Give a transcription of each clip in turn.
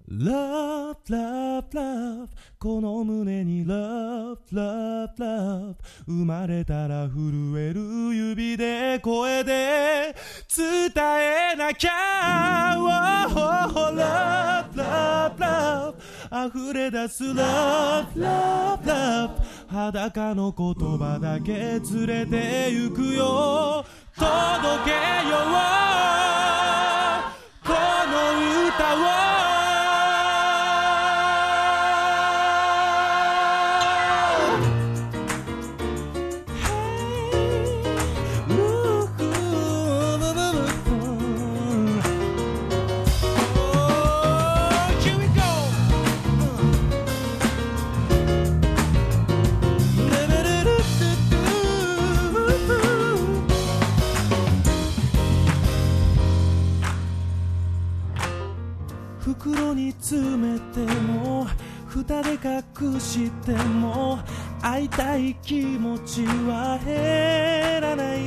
Love, love, love この胸に Love, love, love 生まれたら震える指で声で伝えなきゃ、oh, Love, love, love 溢れ出す Love, love, love 裸の言葉だけ連れて行くよ、届けようこの歌を袋に詰めても蓋で隠しても会いたい気持ちは減らない、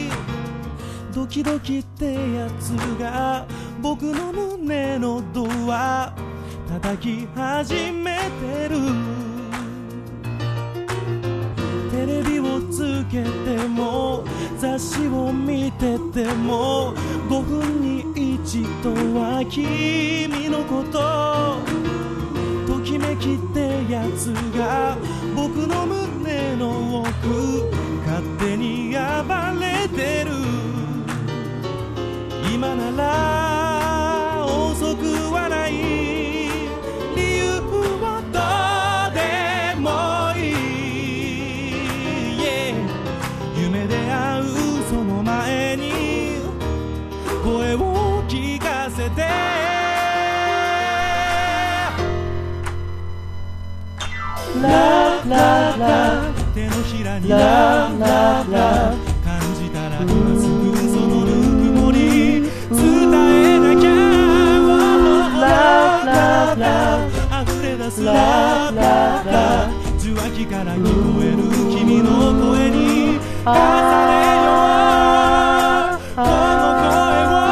ドキドキってやつが僕の胸のドア叩き始めてる、テレビをつけても雑誌を見てても5分に一度は君のことときめきってやつが僕の胸の奥勝手に暴れてる、今なら遅くはない理由はどうでもいい、yeah、夢で会うその前に声を聞かせてLove, love, love 手のひらに Love, love, love 感じたら今すぐそのぬくもり伝えなきゃ、Love, love, love 溢れ出す Love, love, love 受話器から聞こえる君の声に重ねようこの声を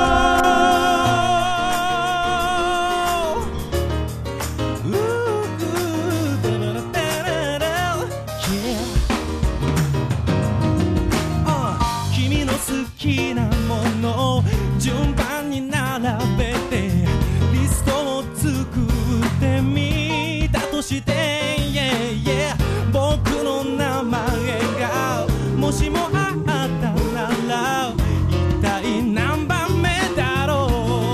君の好きなものを順番に並べてリストを作ってみたとして、yeah, yeah、 僕の名前がもしもあったなら一体何番目だろ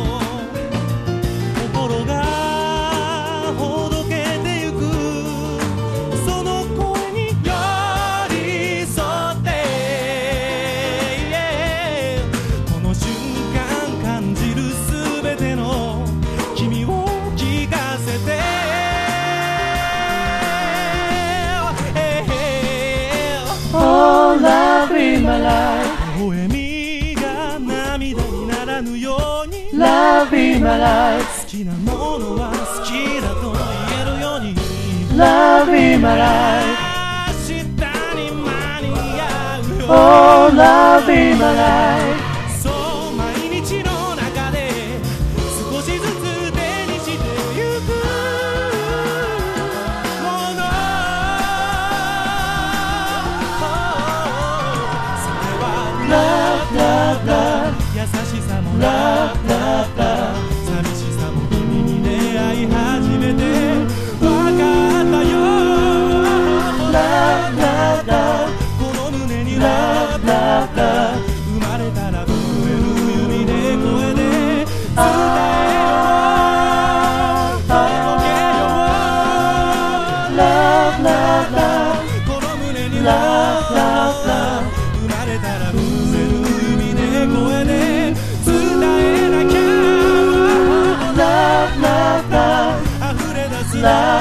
う、心がほどけてゆくその声に寄り添って、yeah、 この瞬間感じるすべての君を聞かせて、 Oh, love in my life 微笑みが涙にならぬように Love in my life 好きなものは好きだと言えるように Love in my life 明日に間に合うよ、 Oh, love in my life そう毎日の中で少しずつ手にしてゆくもの、それは Love, love, love 優しさも Love, love, love 寂しさも君に出会い始めて分かったよ、 Love, love, love この胸に Love, love, love 生まれたら震える指で声で伝えよう届けよう Love, love, love この胸に Love, love, love 生まれたら震える指で声で伝えなきゃ Love, love, love 溢れ出す Love